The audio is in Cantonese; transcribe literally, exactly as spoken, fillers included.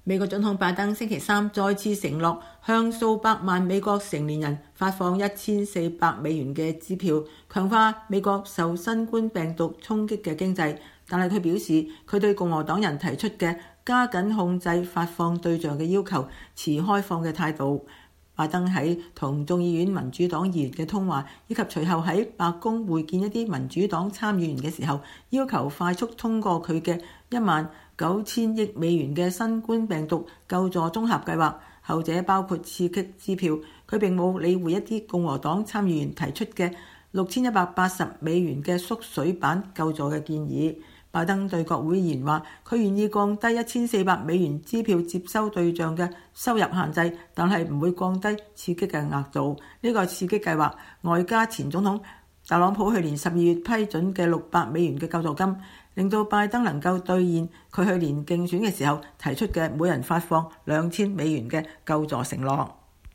美國總統拜登星期三再次承諾向數百萬美國成年人發放一千四百美元嘅支票，強化美國受新冠病毒衝擊嘅經濟。但係佢表示，佢對共和黨人提出嘅加緊控制發放對象嘅要求持開放嘅態度。拜登喺同眾議院民主黨議員嘅通話，以及隨後喺白宮會見一啲民主黨參議員嘅時候，要求快速通過佢嘅一萬九千億美元嘅新冠病毒救助綜合計劃，後者包括刺激支票。佢並冇理會一啲共和黨參議員提出嘅六千一百八十美元嘅縮水版救助嘅建議。拜登對國會議員話，佢願意降低一千四百美元支票接收對象嘅收入限制，但係唔會降低刺激嘅額度。呢個刺激計劃外加前總統特朗普去年十二月批准嘅六百美元嘅救助金，令到拜登能夠兌現佢去年競選嘅時候提出嘅每人發放兩千美元嘅救助承諾。